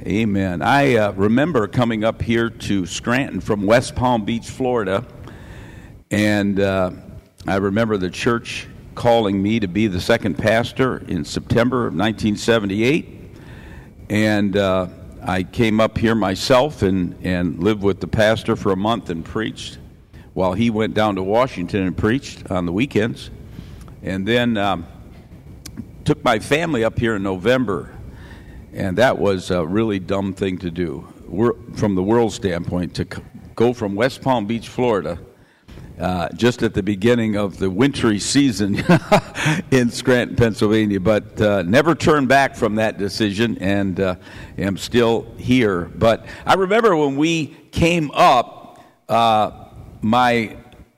Amen. I remember coming up here to Scranton from West Palm Beach, Florida, and I remember the church calling me to be the second pastor in September of 1978, and I came up here myself and lived with the pastor for a month and preached while he went down to Washington and preached on the weekends, and then took my family up here in November. And that was a really dumb thing to do, from the world standpoint, to go from West Palm Beach, Florida, just at the beginning of the wintry season in Scranton, Pennsylvania. But never turned back from that decision, and am still here. But I remember when we came up, my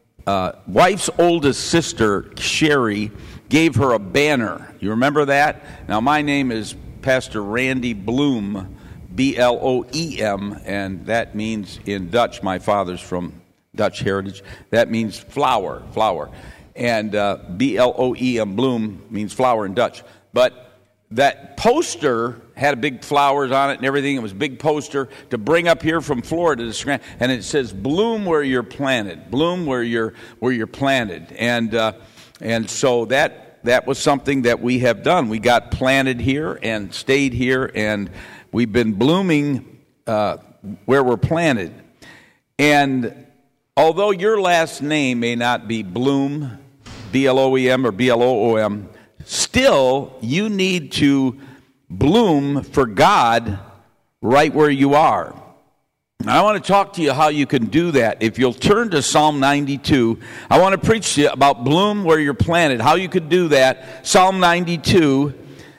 wife's oldest sister, Sherry, gave her a banner. You remember that? Now, my name is Pastor Randy Bloem, B-L-O-E-M, and that means in Dutch, my father's from Dutch heritage, that means flower. And B-L-O-E-M, Bloem, means flower in Dutch. But that poster had big flowers on it and everything. It was a big poster to bring up here from Florida to Scranton, and it says, "Bloom where you're planted. Bloom where you're planted." And so that was something that we have done. We got planted here and stayed here, and we've been blooming where we're planted. And although your last name may not be Bloem, B-L-O-E-M or B-L-O-O-M, still you need to bloom for God right where you are. I want to talk to you how you can do that. If you'll turn to Psalm 92, I want to preach to you about bloom where you're planted, how you could do that. Psalm 92,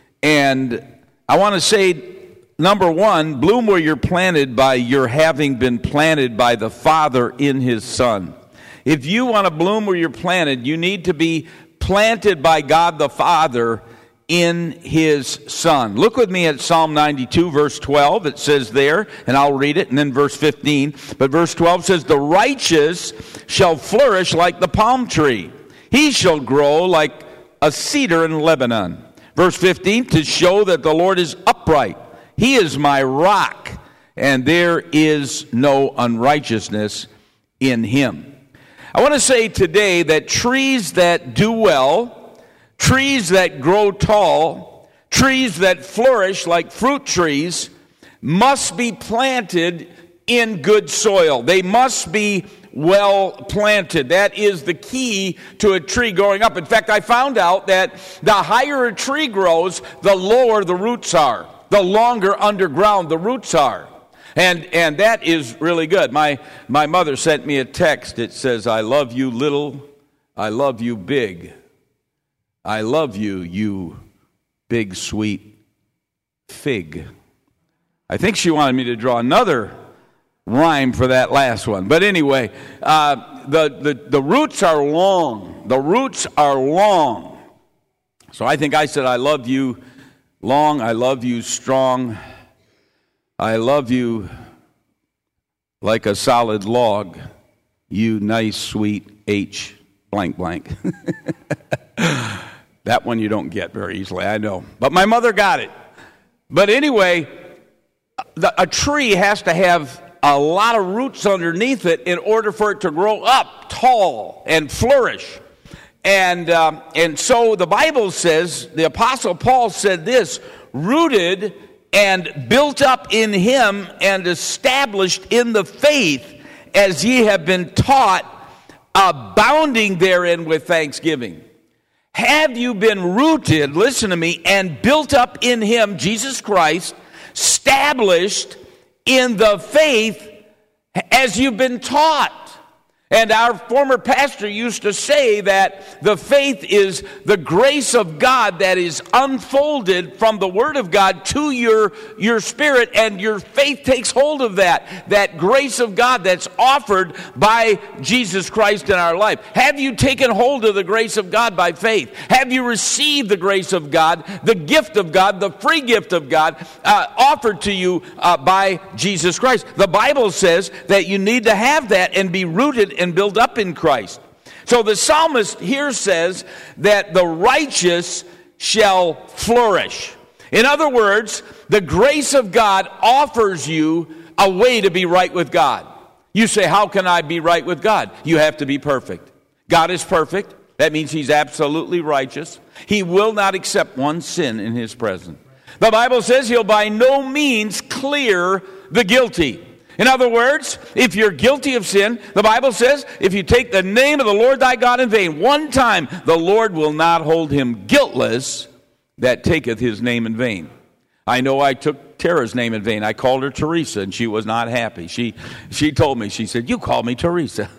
and I want to say, number one, bloom where you're planted by your having been planted by the Father in His Son. If you want to bloom where you're planted, you need to be planted by God the Father in His Son. Look with me at Psalm 92, verse 12. It says there, and I'll read it, and then verse 15. But verse 12 says, "The righteous shall flourish like the palm tree. He shall grow like a cedar in Lebanon." Verse 15, "To show that the Lord is upright. He is my rock, and there is no unrighteousness in Him." I want to say today that trees that do well, trees that grow tall, trees that flourish like fruit trees, must be planted in good soil. They must be well planted. That is the key to a tree growing up. In fact, I found out that the higher a tree grows, the lower the roots are, the longer underground the roots are. And that is really good. My mother sent me a text. It says, "I love you little, I love you big. I love you, you big, sweet fig." I think she wanted me to draw another rhyme for that last one. But anyway, the roots are long. The roots are long. So I think I said, "I love you long, I love you strong. I love you like a solid log, you nice, sweet H blank blank." That one you don't get very easily, I know. But my mother got it. But anyway, a tree has to have a lot of roots underneath it in order for it to grow up tall and flourish. And so the Bible says, the Apostle Paul said this, "Rooted and built up in Him and established in the faith as ye have been taught, abounding therein with thanksgiving." Have you been rooted, listen to me, and built up in Him, Jesus Christ, established in the faith as you've been taught? And our former pastor used to say that the faith is the grace of God that is unfolded from the Word of God to your spirit, and your faith takes hold of that grace of God that's offered by Jesus Christ in our life. Have you taken hold of the grace of God by faith? Have you received the grace of God, the gift of God, the free gift of God offered to you by Jesus Christ? The Bible says that you need to have that and be rooted and build up in Christ. So the psalmist here says that the righteous shall flourish. In other words, the grace of God offers you a way to be right with God. You say, how can I be right with God? You have to be perfect. God is perfect. That means he's absolutely righteous. He will not accept one sin in his presence. The Bible says he'll by no means clear the guilty. In other words, if you're guilty of sin, the Bible says, if you take the name of the Lord thy God in vain one time, the Lord will not hold him guiltless that taketh his name in vain. I know I took Tara's name in vain. I called her Teresa, and she was not happy. She told me, she said, you called me Teresa.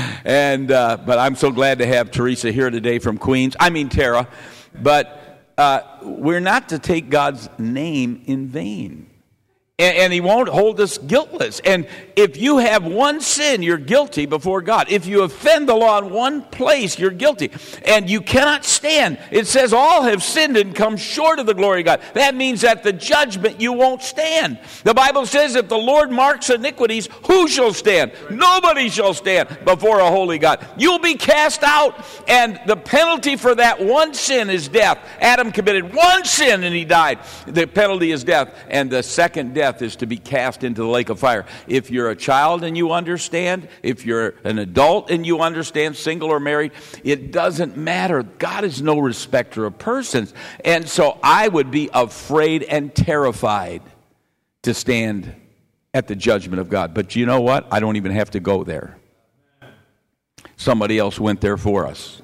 But I'm so glad to have Teresa here today from Queens. I mean Tara. But we're not to take God's name in vain. And he won't hold us guiltless. And if you have one sin, you're guilty before God. If you offend the law in one place, you're guilty. And you cannot stand. It says all have sinned and come short of the glory of God. That means at the judgment you won't stand. The Bible says if the Lord marks iniquities, who shall stand? Nobody shall stand before a holy God. You'll be cast out. And the penalty for that one sin is death. Adam committed one sin and he died. The penalty is death. And the second death is to be cast into the lake of fire. If you're a child and you understand, if you're an adult and you understand, single or married, it doesn't matter. God is no respecter of persons. And so I would be afraid and terrified to stand at the judgment of God. But you know what? I don't even have to go there. Somebody else went there for us.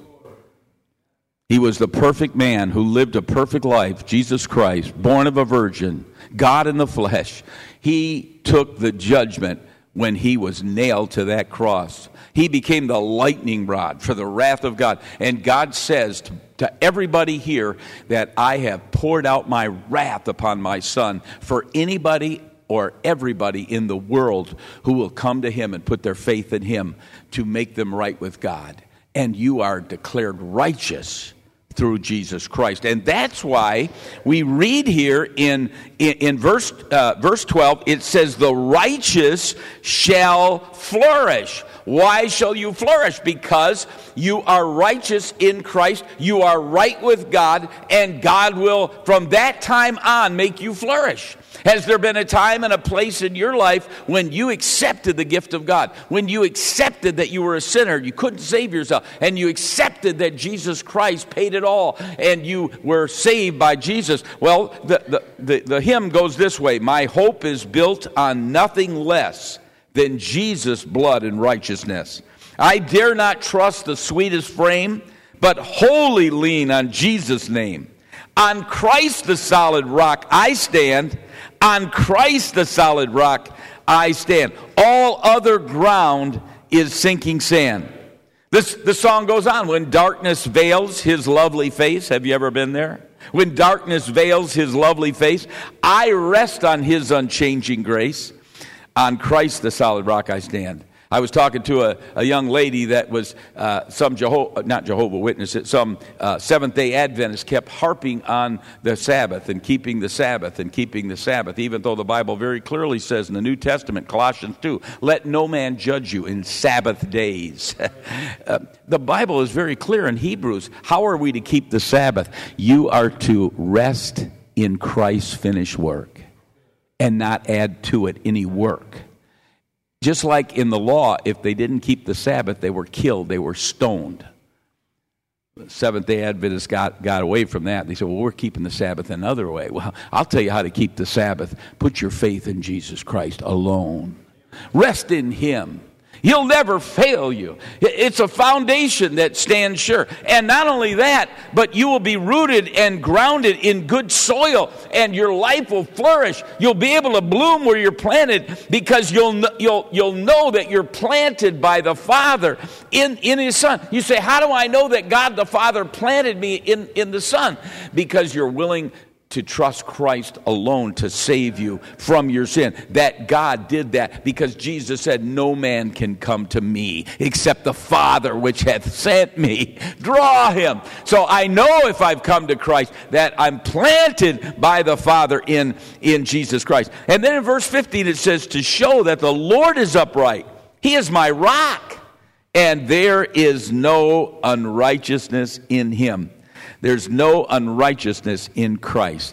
He was the perfect man who lived a perfect life, Jesus Christ, born of a virgin, God in the flesh. He took the judgment when he was nailed to that cross. He became the lightning rod for the wrath of God. And God says to everybody here that I have poured out my wrath upon my Son for anybody or everybody in the world who will come to him and put their faith in him to make them right with God. And you are declared righteous through Jesus Christ. And that's why we read here in verse 12, it says, the righteous shall flourish. Why shall you flourish? Because you are righteous in Christ, you are right with God, and God will, from that time on, make you flourish. Has there been a time and a place in your life when you accepted the gift of God? When you accepted that you were a sinner, you couldn't save yourself, and you accepted that Jesus Christ paid it all, and you were saved by Jesus? Well, the hymn goes this way: my hope is built on nothing less than Jesus' blood and righteousness. I dare not trust the sweetest frame, but wholly lean on Jesus' name. On Christ the solid rock I stand. On Christ the solid rock I stand. All other ground is sinking sand. The song goes on. When darkness veils his lovely face. Have you ever been there? When darkness veils his lovely face, I rest on his unchanging grace. On Christ the solid rock I stand. I was talking to a young lady that was some Seventh-day Adventist kept harping on the Sabbath and keeping the Sabbath and keeping the Sabbath, even though the Bible very clearly says in the New Testament, Colossians 2, let no man judge you in Sabbath days. The Bible is very clear in Hebrews. How are we to keep the Sabbath? You are to rest in Christ's finished work and not add to it any work. Just like in the law, if they didn't keep the Sabbath, they were killed, they were stoned. The Seventh-day Adventists got away from that. They said, well, we're keeping the Sabbath another way. Well, I'll tell you how to keep the Sabbath. Put your faith in Jesus Christ alone. Rest in him. He'll never fail you. It's a foundation that stands sure. And not only that, but you will be rooted and grounded in good soil, and your life will flourish. You'll be able to bloom where you're planted, because you'll know that you're planted by the Father in his Son. You say, how do I know that God the Father planted me in the Son? Because you're willing to trust Christ alone to save you from your sin. That God did that because Jesus said, no man can come to me except the Father which hath sent me. Draw him. So I know if I've come to Christ that I'm planted by the Father in Jesus Christ. And then in verse 15 it says, to show that the Lord is upright. He is my rock, and there is no unrighteousness in him. There's no unrighteousness in Christ.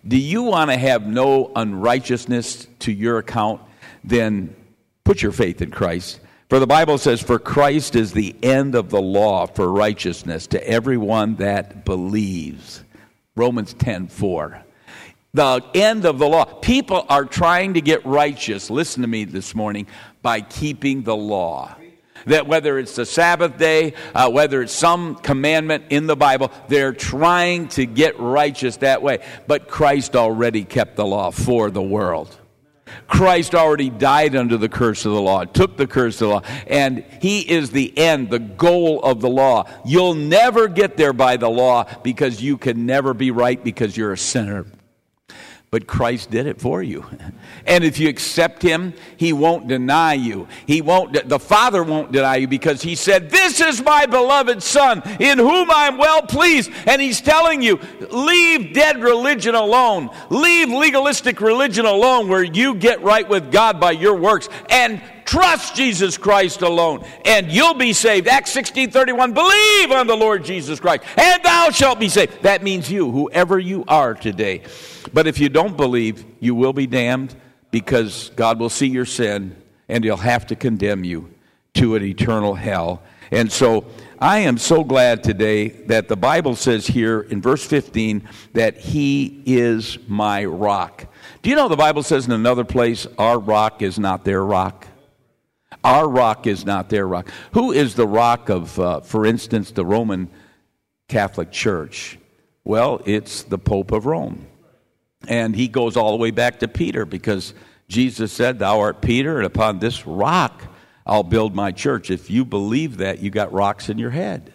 Do you want to have no unrighteousness to your account? Then put your faith in Christ. For the Bible says, for Christ is the end of the law for righteousness to everyone that believes. Romans 10:4. The end of the law. People are trying to get righteous, listen to me this morning, by keeping the law. That whether it's the Sabbath day, whether it's some commandment in the Bible, they're trying to get righteous that way. But Christ already kept the law for the world. Christ already died under the curse of the law, took the curse of the law, and he is the end, the goal of the law. You'll never get there by the law because you can never be right because you're a sinner. But Christ did it for you. And if you accept him, he won't deny you. The Father won't deny you because he said, this is my beloved Son in whom I am well pleased. And he's telling you, leave dead religion alone. Leave legalistic religion alone where you get right with God by your works. And trust Jesus Christ alone, and you'll be saved. Acts 16:31, believe on the Lord Jesus Christ, and thou shalt be saved. That means you, whoever you are today. But if you don't believe, you will be damned because God will see your sin, and he'll have to condemn you to an eternal hell. And so I am so glad today that the Bible says here in verse 15 that he is my rock. Do you know the Bible says in another place, our rock is not their rock? Our rock is not their rock. Who is the rock of, for instance, the Roman Catholic Church? Well, it's the Pope of Rome. And he goes all the way back to Peter because Jesus said, thou art Peter, and upon this rock I'll build my church. If you believe that, you got rocks in your head.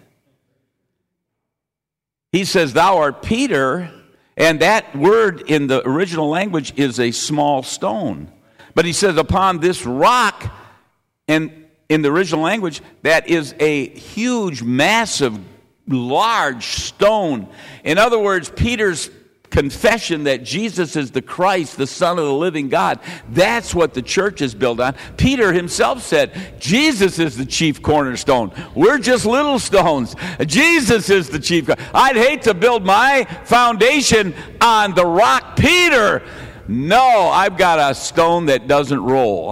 He says, thou art Peter, and that word in the original language is a small stone. But he says, upon this rock, and in the original language, that is a huge, massive, large stone. In other words, Peter's confession that Jesus is the Christ, the Son of the living God, that's what the church is built on. Peter himself said, Jesus is the chief cornerstone. We're just little stones. Jesus is the chief. I'd hate to build my foundation on the rock Peter. No, I've got a stone that doesn't roll.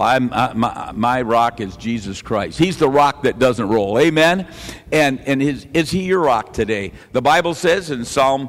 My rock is Jesus Christ. He's the rock that doesn't roll. Amen? And is he your rock today? The Bible says in Psalm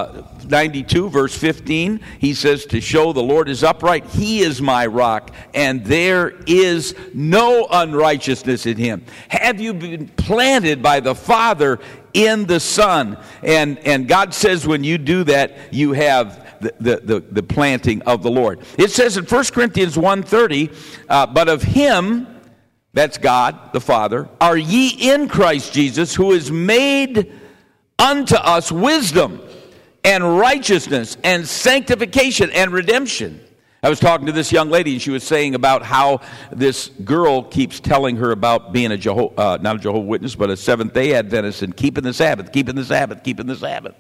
92, verse 15, he says, to show the Lord is upright, he is my rock, and there is no unrighteousness in him. Have you been planted by the Father in the Son? And God says when you do that, you have the planting of the Lord. It says in 1 Corinthians 1:30, but of him, that's God, the Father, are ye in Christ Jesus, who is made unto us wisdom and righteousness and sanctification and redemption. I was talking to this young lady, and she was saying about how this girl keeps telling her about being not a Jehovah's Witness, but a Seventh-day Adventist and keeping the Sabbath, keeping the Sabbath, keeping the Sabbath.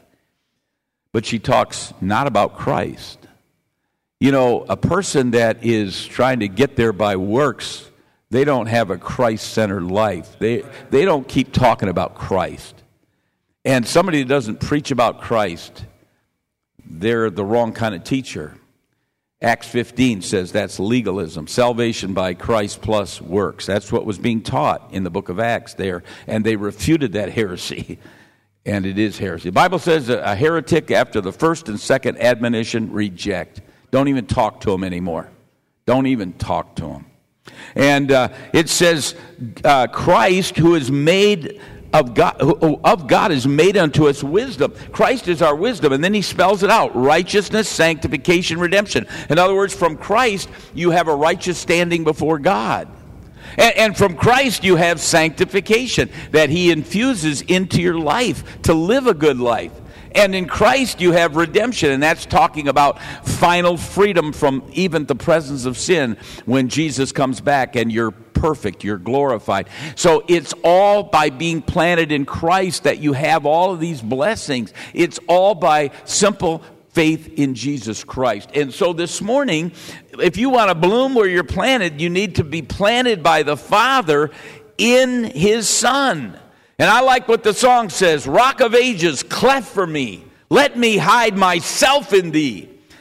But she talks not about Christ. You know, a person that is trying to get there by works, they don't have a Christ-centered life. They don't keep talking about Christ. And somebody that doesn't preach about Christ, they're the wrong kind of teacher. Acts 15 says that's legalism, salvation by Christ plus works. That's what was being taught in the book of Acts there, and they refuted that heresy. And it is heresy. The Bible says a heretic after the first and second admonition, reject. Don't even talk to him anymore. Don't even talk to him. And it says Christ, who is made of God is made unto us wisdom. Christ is our wisdom. And then he spells it out. Righteousness, sanctification, redemption. In other words, from Christ, you have a righteous standing before God. And from Christ you have sanctification that he infuses into your life to live a good life. And in Christ you have redemption, and that's talking about final freedom from even the presence of sin when Jesus comes back and you're perfect, you're glorified. So it's all by being planted in Christ that you have all of these blessings. It's all by simple faith in Jesus Christ. And so this morning, if you want to bloom where you're planted, you need to be planted by the Father in his Son. And I like what the song says, Rock of Ages, cleft for me. Let me hide myself in thee.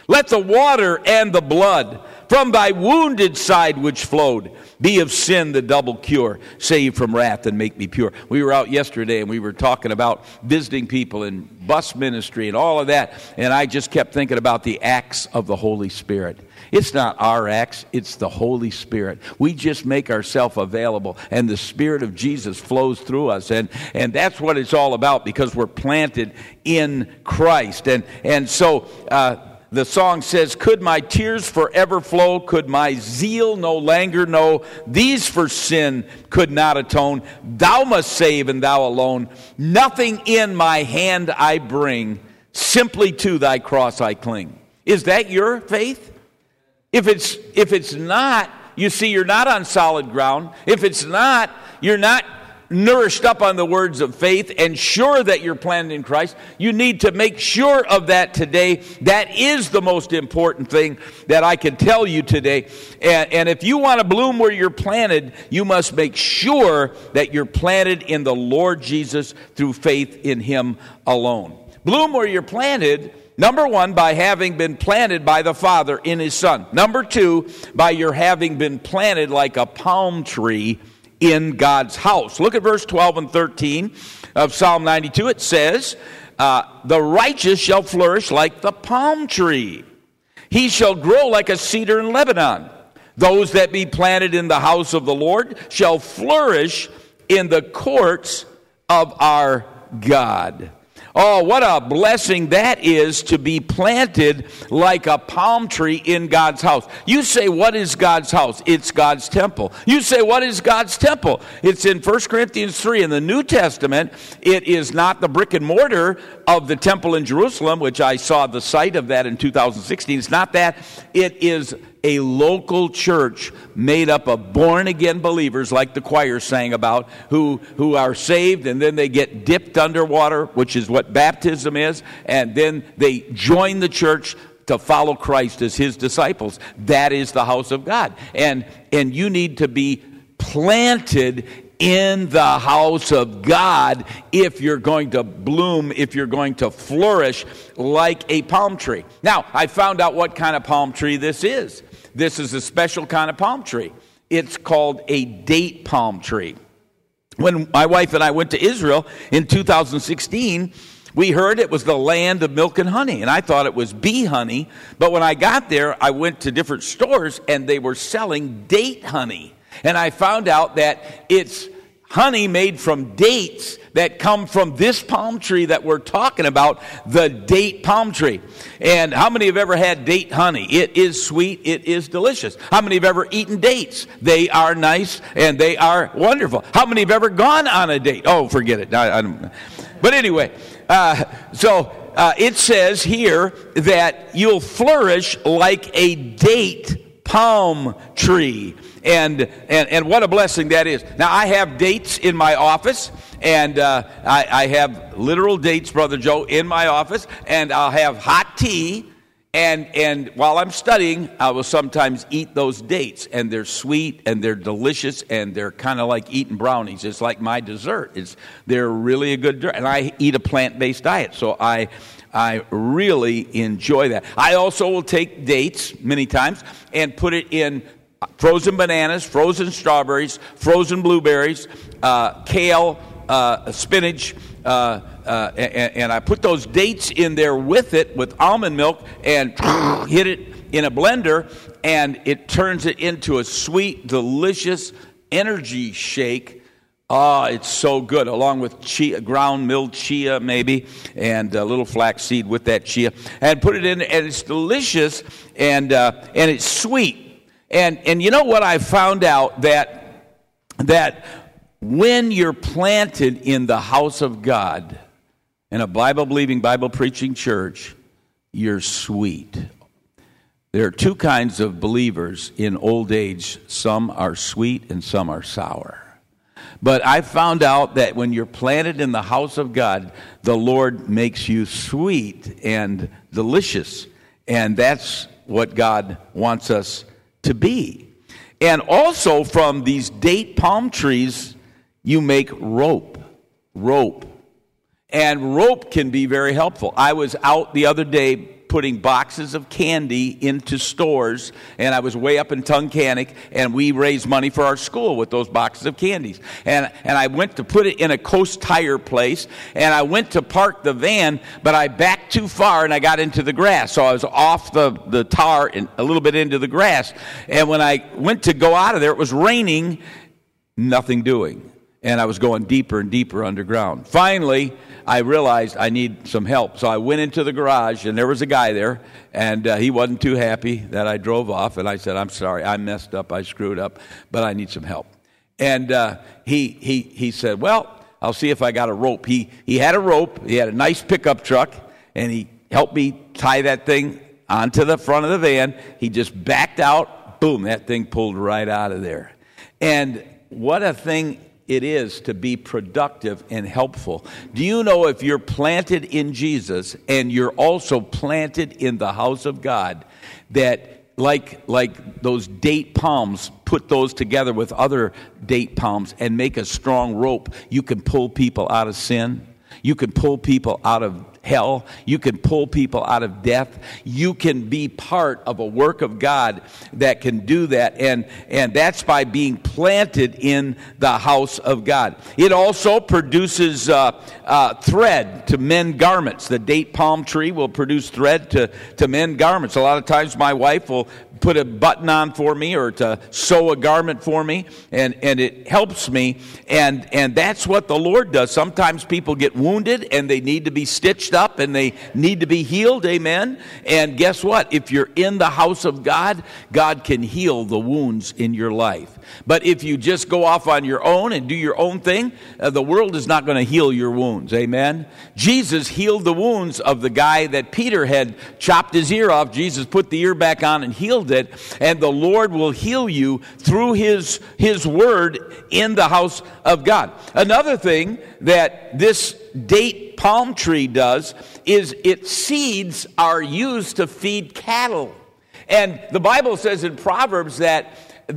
Let the water and the blood from thy wounded side which flowed be of sin the double cure, save from wrath and make me pure. We were out yesterday and we were talking about visiting people and bus ministry and all of that, and I just kept thinking about the acts of the Holy Spirit. It's not our acts, it's the Holy Spirit. We just make ourselves available, and the Spirit of Jesus flows through us, and that's what it's all about, because we're planted in Christ. And so the song says, could my tears forever flow? Could my zeal no longer know? These for sin could not atone. Thou must save, and thou alone. Nothing in my hand I bring. Simply to thy cross I cling. Is that your faith? If it's not, you see, you're not on solid ground. If it's not, you're not nourished up on the words of faith and sure that you're planted in Christ. You need to make sure of that today. That is the most important thing that I can tell you today. And if you want to bloom where you're planted, you must make sure that you're planted in the Lord Jesus through faith in Him alone. Bloom where you're planted, number one, by having been planted by the Father in His Son. Number two, by your having been planted like a palm tree in God's house. Look at verse 12 and 13 of Psalm 92. It says, the righteous shall flourish like the palm tree. He shall grow like a cedar in Lebanon. Those that be planted in the house of the Lord shall flourish in the courts of our God. Oh, what a blessing that is to be planted like a palm tree in God's house. You say, what is God's house? It's God's temple. You say, what is God's temple? It's in 1 Corinthians 3. In the New Testament, it is not the brick and mortar of the temple in Jerusalem, which I saw the site of that in 2016. It's not that. It is a local church made up of born-again believers, like the choir sang about, who are saved, and then they get dipped underwater, which is what baptism is, and then they join the church to follow Christ as His disciples. That is the house of God. And you need to be planted in the house of God if you're going to bloom, if you're going to flourish like a palm tree. Now, I found out what kind of palm tree this is. This is a special kind of palm tree. It's called a date palm tree. When my wife and I went to Israel in 2016, we heard it was the land of milk and honey, and I thought it was bee honey. But when I got there, I went to different stores, and they were selling date honey. And I found out that it's honey made from dates that come from this palm tree that we're talking about, the date palm tree. And how many have ever had date honey? It is sweet, it is delicious. How many have ever eaten dates? They are nice and they are wonderful. How many have ever gone on a date? Oh, forget it. I don't. But anyway, it says here that you'll flourish like a date palm tree. And what a blessing that is. Now, I have dates in my office, and I have literal dates, Brother Joe, in my office, and I'll have hot tea, and while I'm studying, I will sometimes eat those dates, and they're sweet, and they're delicious, and they're kind of like eating brownies. It's like my dessert. They're really a good dessert, and I eat a plant-based diet, so I really enjoy that. I also will take dates many times and put it in frozen bananas, frozen strawberries, frozen blueberries, kale, spinach, and I put those dates in there with it, with almond milk, and hit it in a blender, and it turns it into a sweet, delicious energy shake. Oh, it's so good, along with chia, ground milled chia maybe, and a little flaxseed with that chia, and put it in, and it's delicious, and it's sweet. And you know what I found out? That when you're planted in the house of God, in a Bible-believing, Bible-preaching church, you're sweet. There are two kinds of believers in old age. Some are sweet and some are sour. But I found out that when you're planted in the house of God, the Lord makes you sweet and delicious. And that's what God wants us to be. And also from these date palm trees, you make rope. And rope can be very helpful. I was out the other day putting boxes of candy into stores, and I was way up in Tunkhannock, and we raised money for our school with those boxes of candies. And I went to put it in a Coast Tire place, and I went to park the van, but I backed too far, and I got into the grass. So I was off the tar and a little bit into the grass. And when I went to go out of there, it was raining, nothing doing. And I was going deeper and deeper underground. Finally, I realized I need some help. So I went into the garage, and there was a guy there, and he wasn't too happy that I drove off. And I said, I'm sorry, I messed up, I screwed up, but I need some help. And he said, well, I'll see if I got a rope. He had a rope, he had a nice pickup truck, and he helped me tie that thing onto the front of the van. He just backed out, boom, that thing pulled right out of there. And what a thing it is to be productive and helpful. Do you know if you're planted in Jesus and you're also planted in the house of God, that like those date palms, put those together with other date palms and make a strong rope, you can pull people out of sin. You can pull people out of hell. You can pull people out of death. You can be part of a work of God that can do that. And that's by being planted in the house of God. It also produces thread to mend garments. The date palm tree will produce thread to mend garments. A lot of times my wife will put a button on for me or to sew a garment for me, and it helps me, and that's what the Lord does. Sometimes people get wounded and they need to be stitched up and they need to be healed, amen? And guess what? If you're in the house of God, God can heal the wounds in your life. But if you just go off on your own and do your own thing, the world is not going to heal your wounds, amen? Jesus healed the wounds of the guy that Peter had chopped his ear off. Jesus put the ear back on and healed it, and the Lord will heal you through his word in the house of God. Another thing that this date palm tree does is its seeds are used to feed cattle. And the Bible says in Proverbs that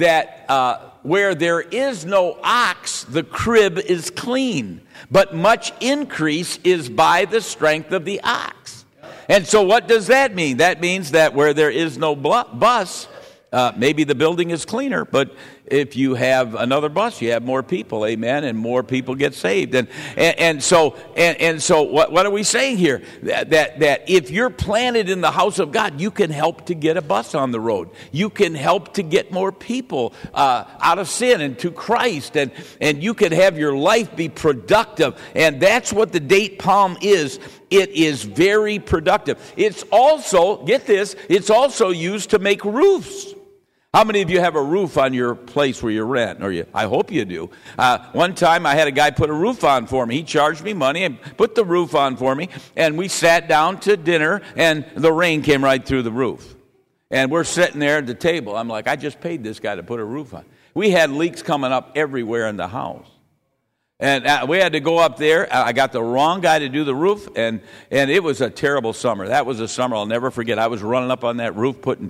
where there is no ox, the crib is clean, but much increase is by the strength of the ox. And so what does that mean? That means that where there is no bus, maybe the building is cleaner, but if you have another bus, you have more people, amen, and more people get saved. And so what are we saying here? That if you're planted in the house of God, you can help to get a bus on the road. You can help to get more people out of sin and to Christ, and you can have your life be productive. And that's what the date palm is. It is very productive. It's also, get this, it's also used to make roofs. How many of you have a roof on your place where you rent? I hope you do. One time I had a guy put a roof on for me. He charged me money and put the roof on for me. And we sat down to dinner, and the rain came right through the roof. And we're sitting there at the table. I'm like, I just paid this guy to put a roof on. We had leaks coming up everywhere in the house. And we had to go up there. I got the wrong guy to do the roof, and it was a terrible summer. That was a summer I'll never forget. I was running up on that roof, putting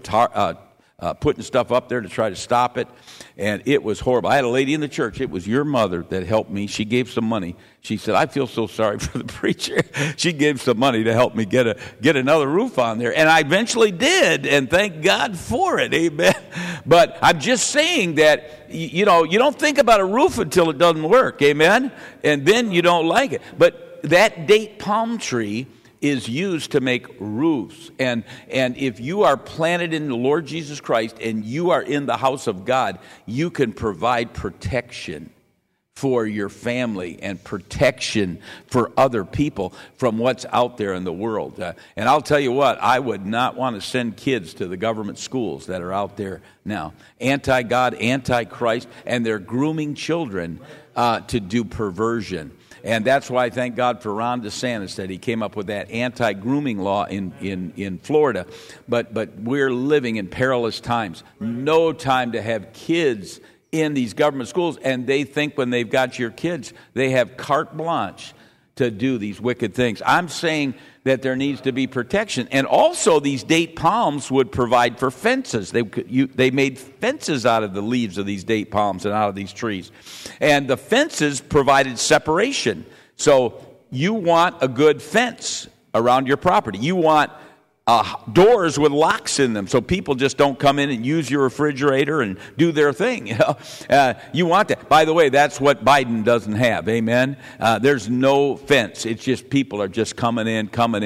stuff up there to try to stop it, and it was horrible. I had a lady in the church. It was your mother that helped me. She gave some money. She said, I feel so sorry for the preacher. She gave some money to help me get another roof on there, and I eventually did, and thank God for it, amen. But I'm just saying that, you don't think about a roof until it doesn't work, amen, and then you don't like it. But that date palm tree is used to make roofs. And if you are planted in the Lord Jesus Christ and you are in the house of God, you can provide protection for your family and protection for other people from what's out there in the world. And I'll tell you what, I would not want to send kids to the government schools that are out there now. Anti-God, anti-Christ, and they're grooming children to do perversion. And that's why I thank God for Ron DeSantis that he came up with that anti-grooming law in Florida. But we're living in perilous times. No time to have kids in these government schools. And they think when they've got your kids, they have carte blanche to do these wicked things. I'm saying that there needs to be protection. And also these date palms would provide for fences. They made fences out of the leaves of these date palms and out of these trees. And the fences provided separation. So you want a good fence around your property. You want doors with locks in them, so people just don't come in and use your refrigerator and do their thing. You want that. By the way, that's what Biden doesn't have. Amen. There's no fence. It's just people are just coming in,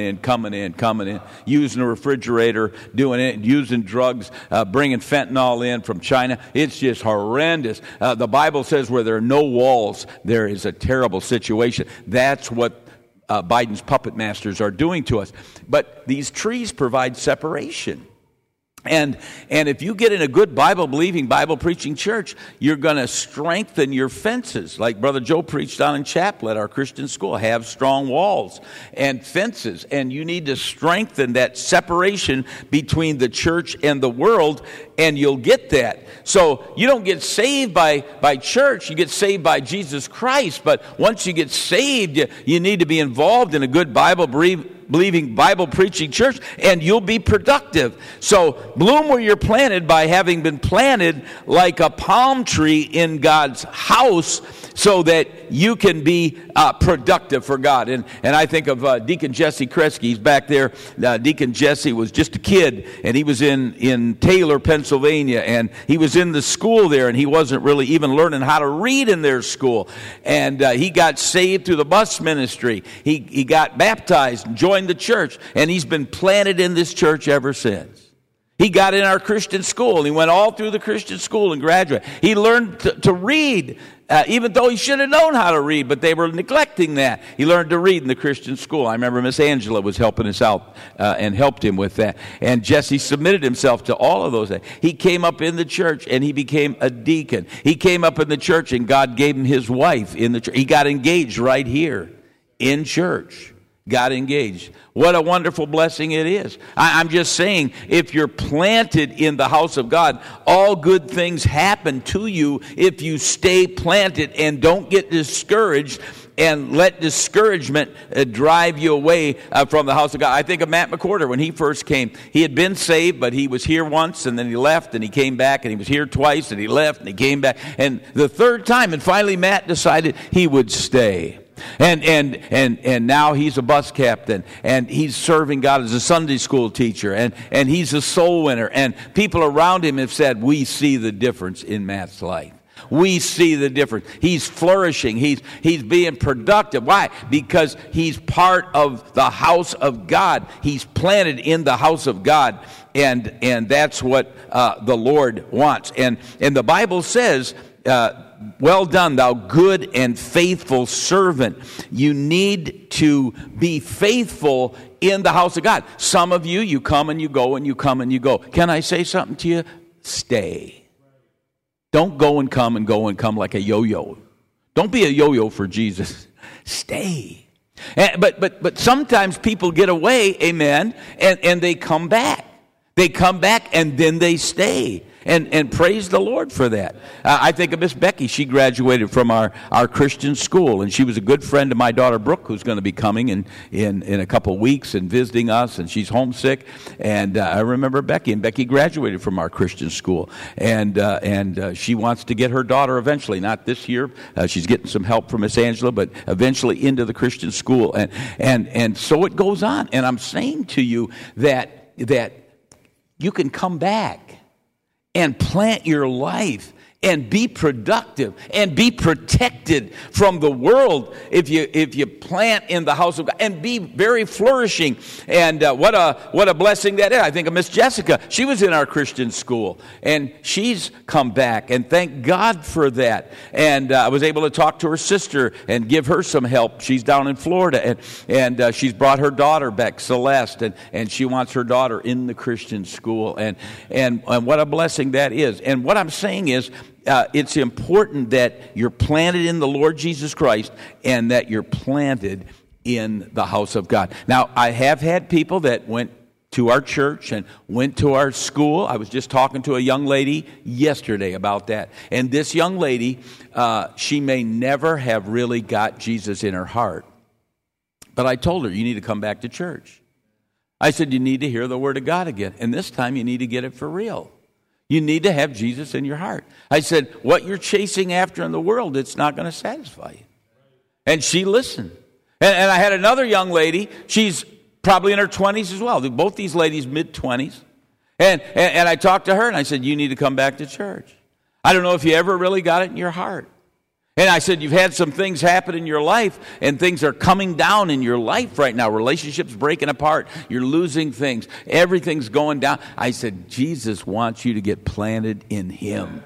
using the refrigerator, doing it, using drugs, bringing fentanyl in from China. It's just horrendous. The Bible says where there are no walls, there is a terrible situation. That's what Biden's puppet masters are doing to us. But these trees provide separation. And if you get in a good Bible-believing, Bible-preaching church, you're going to strengthen your fences. Like Brother Joe preached on in chapel at our Christian school. Have strong walls and fences. And you need to strengthen that separation between the church and the world, and you'll get that. So you don't get saved by church. You get saved by Jesus Christ. But once you get saved, you need to be involved in a good Bible-believing, Bible-preaching church, and you'll be productive. So bloom where you're planted by having been planted like a palm tree in God's house, so that you can be productive for God. And I think of Deacon Jesse Kresge. He's back there. Deacon Jesse was just a kid, and he was in Taylor, Pennsylvania, and he was in the school there, and he wasn't really even learning how to read in their school. And he got saved through the bus ministry. He got baptized and joined the church, and he's been planted in this church ever since. He got in our Christian school, and he went all through the Christian school and graduated. He learned to read, even though he should have known how to read, but they were neglecting that. He learned to read in the Christian school. I remember Miss Angela was helping us out and helped him with that. And Jesse submitted himself to all of those things. He came up in the church, and he became a deacon. He came up in the church, and God gave him his wife in the church. He got engaged right here in church. Got engaged. What a wonderful blessing it is. I'm just saying, if you're planted in the house of God, all good things happen to you if you stay planted and don't get discouraged and let discouragement drive you away from the house of God. I think of Matt McWhorter when he first came. He had been saved, but he was here once, and then he left, and he came back, and he was here twice, and he left, and he came back. And the third time, and finally Matt decided he would stay. And now he's a bus captain, and he's serving God as a Sunday school teacher, and he's a soul winner. And people around him have said, we see the difference in Matt's life. We see the difference. He's flourishing. He's being productive. Why? Because he's part of the house of God. He's planted in the house of God, and that's what the Lord wants. And the Bible says, well done, thou good and faithful servant. You need to be faithful in the house of God. Some of you come and you go, and you come and you go. Can I say something to you? Stay. Don't go and come like a yo-yo. Don't be a yo-yo for Jesus. Stay. But sometimes people get away, amen, and they come back. They come back and then they stay. And praise the Lord for that. I think of Miss Becky. She graduated from our Christian school, and she was a good friend of my daughter Brooke, who's going to be coming in a couple of weeks and visiting us, and she's homesick. And I remember Becky, and Becky graduated from our Christian school, and she wants to get her daughter eventually, not this year. She's getting some help from Miss Angela, but eventually into the Christian school, and so it goes on. And I'm saying to you that you can come back and plant your life and be productive and be protected from the world if you plant in the house of God and be very flourishing. And what a blessing that is. I think of Miss Jessica. She was in our Christian school, and she's come back, and thank God for that. And I was able to talk to her sister and give her some help. She's down in Florida, and she's brought her daughter back, Celeste, and she wants her daughter in the Christian school. And what a blessing that is. And what I'm saying is, it's important that you're planted in the Lord Jesus Christ and that you're planted in the house of God. Now, I have had people that went to our church and went to our school. I was just talking to a young lady yesterday about that. And this young lady, she may never have really got Jesus in her heart. But I told her, you need to come back to church. I said, you need to hear the word of God again. And this time you need to get it for real. You need to have Jesus in your heart. I said, what you're chasing after in the world, it's not going to satisfy you. And she listened. And I had another young lady, she's probably in her 20s as well. Both these ladies, mid-20s. And I talked to her, and I said, you need to come back to church. I don't know if you ever really got it in your heart. And I said, you've had some things happen in your life, and things are coming down in your life right now. Relationships breaking apart. You're losing things. Everything's going down. I said, Jesus wants you to get planted in Him.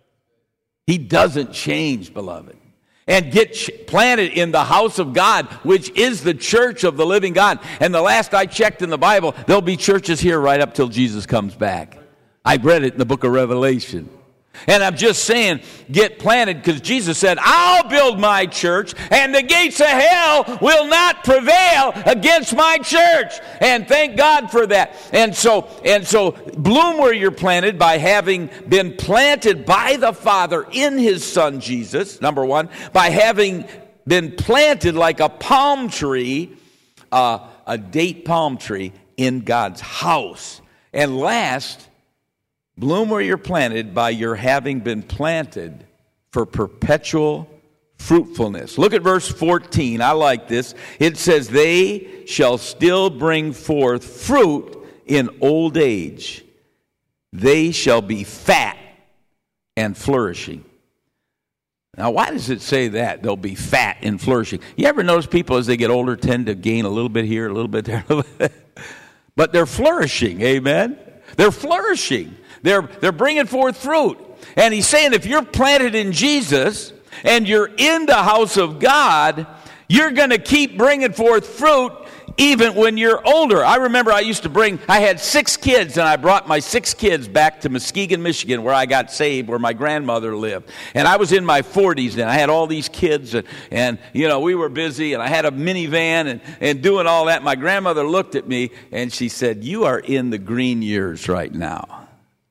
He doesn't change, beloved. And get planted in the house of God, which is the church of the living God. And the last I checked in the Bible, there'll be churches here right up till Jesus comes back. I read it in the book of Revelation. And I'm just saying, get planted, because Jesus said, I'll build my church, and the gates of hell will not prevail against my church. And thank God for that. And so bloom where you're planted by having been planted by the Father in His Son Jesus, number one, by having been planted like a palm tree, a date palm tree, in God's house. And last, bloom where you're planted by your having been planted for perpetual fruitfulness. Look at verse 14. I like this. It says, they shall still bring forth fruit in old age. They shall be fat and flourishing. Now, why does it say that? They'll be fat and flourishing. You ever notice people as they get older tend to gain a little bit here, a little bit there, a little bit. But they're flourishing, amen? They're flourishing. They're bringing forth fruit. And he's saying if you're planted in Jesus and you're in the house of God, you're going to keep bringing forth fruit even when you're older. I remember I had 6 kids, and I brought my 6 kids back to Muskegon, Michigan, where I got saved, where my grandmother lived. And I was in my 40s, and I had all these kids, and we were busy, and I had a minivan and doing all that. My grandmother looked at me, and she said, you are in the green years right now.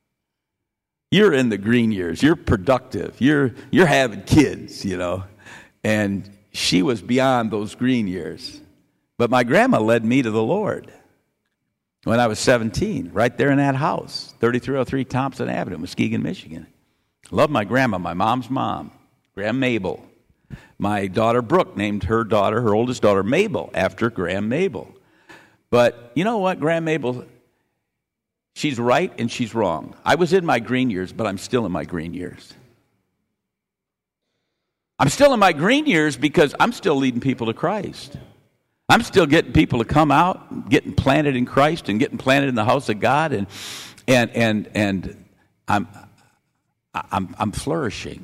You're in the green years. You're productive. You're having kids, And she was beyond those green years. But my grandma led me to the Lord when I was 17, right there in that house, 3303 Thompson Avenue, Muskegon, Michigan. Love my grandma, my mom's mom, Graham Mabel. My daughter Brooke named her oldest daughter, Mabel, after Graham Mabel. But you know what, Graham Mabel, she's right and she's wrong. I was in my green years, but I'm still in my green years. I'm still in my green years because I'm still leading people to Christ. I'm still getting people to come out, getting planted in Christ and getting planted in the house of God, and I'm flourishing.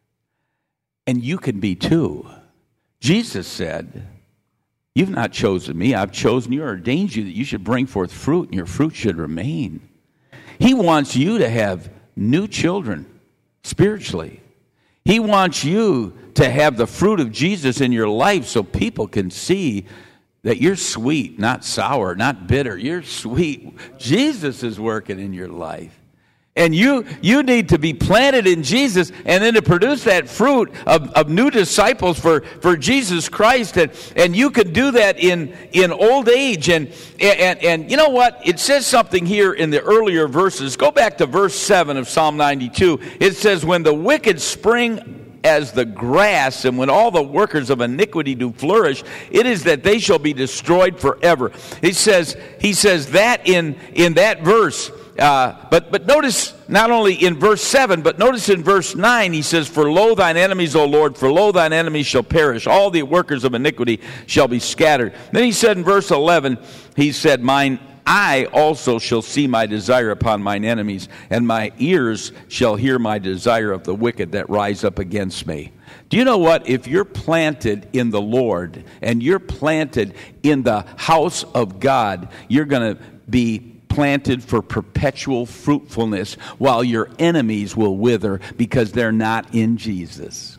And you can be too. Jesus said, you've not chosen me, I've chosen you, or ordained you that you should bring forth fruit, and your fruit should remain. He wants you to have new children spiritually. He wants you to have the fruit of Jesus in your life so people can see that you're sweet, not sour, not bitter. You're sweet. Jesus is working in your life. And you need to be planted in Jesus and then to produce that fruit of new disciples for Jesus Christ. And you can do that in old age. And you know what? It says something here in the earlier verses. Go back to verse 7 of Psalm 92. It says, when the wicked spring as the grass, and when all the workers of iniquity do flourish, it is that they shall be destroyed forever. He says that in that verse. But notice not only in verse 7, but notice in verse 9, he says, for lo thine enemies, O Lord, for lo thine enemies shall perish. All the workers of iniquity shall be scattered. Then he said in verse 11, he said, mine eye also shall see my desire upon mine enemies, and my ears shall hear my desire of the wicked that rise up against me. Do you know what? If you're planted in the Lord and you're planted in the house of God, you're going to be planted for perpetual fruitfulness, while your enemies will wither because they're not in Jesus.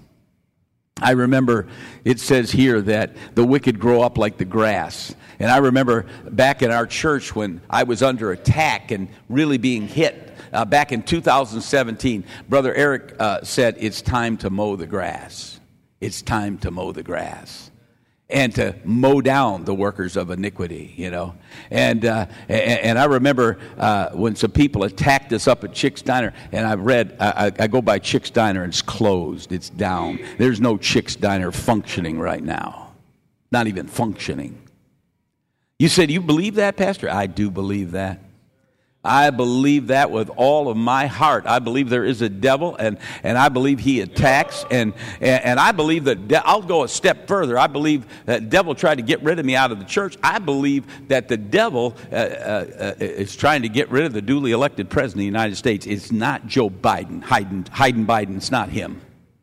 I remember it says here that the wicked grow up like the grass. And I remember back in our church when I was under attack and really being hit, back in 2017, Brother Eric said, it's time to mow the grass. It's time to mow the grass. And to mow down the workers of iniquity, And I remember when some people attacked us up at Chick's Diner, and I go by Chick's Diner, and it's closed. It's down. There's no Chick's Diner functioning right now. Not even functioning. You said, you believe that, Pastor? I do believe that. I believe that with all of my heart. I believe there is a devil, and I believe he attacks, and I believe that I'll go a step further. I believe that the devil tried to get rid of me out of the church. I believe that the devil is trying to get rid of the duly elected president of the United States. It's not Joe Biden, Hayden Biden. It's not him.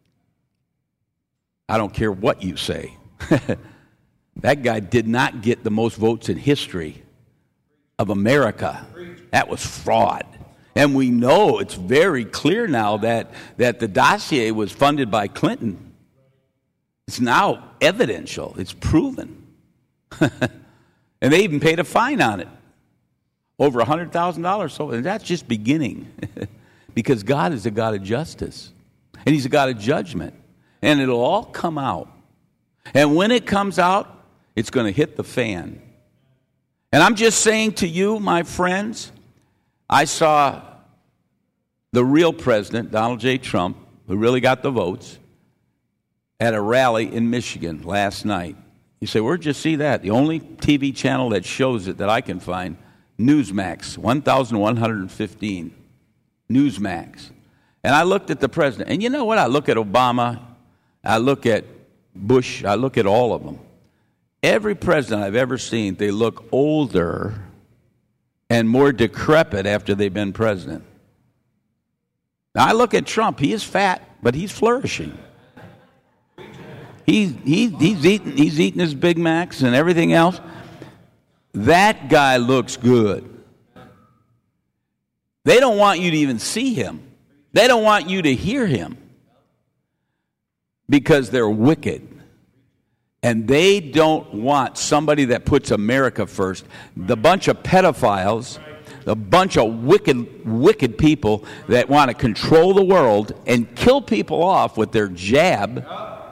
I don't care what you say. That guy did not get the most votes in history of America. That was fraud. And we know, it's very clear now that the dossier was funded by Clinton. It's now evidential. It's proven. And they even paid a fine on it. Over $100,000. So and that's just beginning. Because God is a God of justice. And he's a God of judgment. And it'll all come out. And when it comes out, it's going to hit the fan. And I'm just saying to you, my friends, I saw the real president, Donald J. Trump, who really got the votes, at a rally in Michigan last night. You say, where'd you see that? The only TV channel that shows it that I can find, Newsmax, 1,115. Newsmax. And I looked at the president. And you know what? I look at Obama. I look at Bush. I look at all of them. Every president I've ever seen, they look older and more decrepit after they've been president. Now, I look at Trump. He is fat, but he's flourishing. He's eating his Big Macs and everything else. That guy looks good. They don't want you to even see him. They don't want you to hear him because they're wicked. And they don't want somebody that puts America first. The bunch of pedophiles, the bunch of wicked people that want to control the world and kill people off with their jab.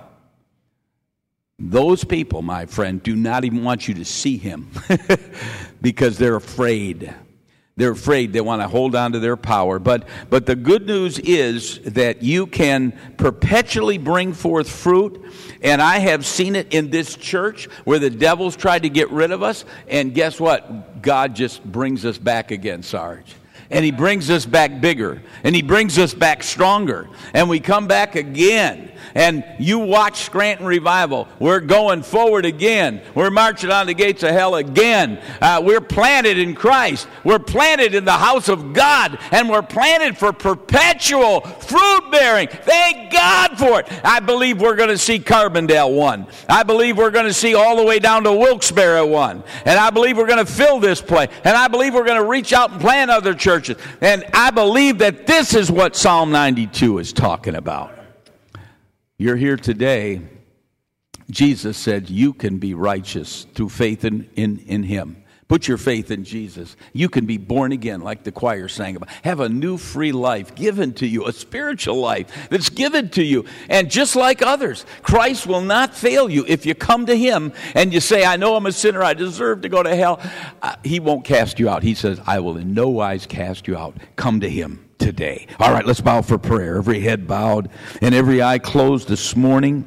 Those people, my friend, do not even want you to see him because they're afraid. They're afraid. They want to hold on to their power. But the good news is that you can perpetually bring forth fruit. And I have seen it in this church where the devil's tried to get rid of us. And guess what? God just brings us back again, Sarge. And he brings us back bigger. And he brings us back stronger. And we come back again. And you watch Scranton Revival. We're going forward again. We're marching on the gates of hell again. We're planted in Christ. We're planted in the house of God. And we're planted for perpetual fruit bearing. Thank God for it. I believe we're going to see Carbondale one. I believe we're going to see all the way down to Wilkes-Barre one. And I believe we're going to fill this place. And I believe we're going to reach out and plant other churches. And I believe that this is what Psalm 92 is talking about. You're here today. Jesus said you can be righteous through faith in him. Put your faith in Jesus. You can be born again, like the choir sang about. Have a new free life given to you, a spiritual life that's given to you. And just like others, Christ will not fail you. If you come to him and you say, I know I'm a sinner, I deserve to go to hell, he won't cast you out. He says, I will in no wise cast you out. Come to him today. All right, let's bow for prayer. Every head bowed and every eye closed this morning.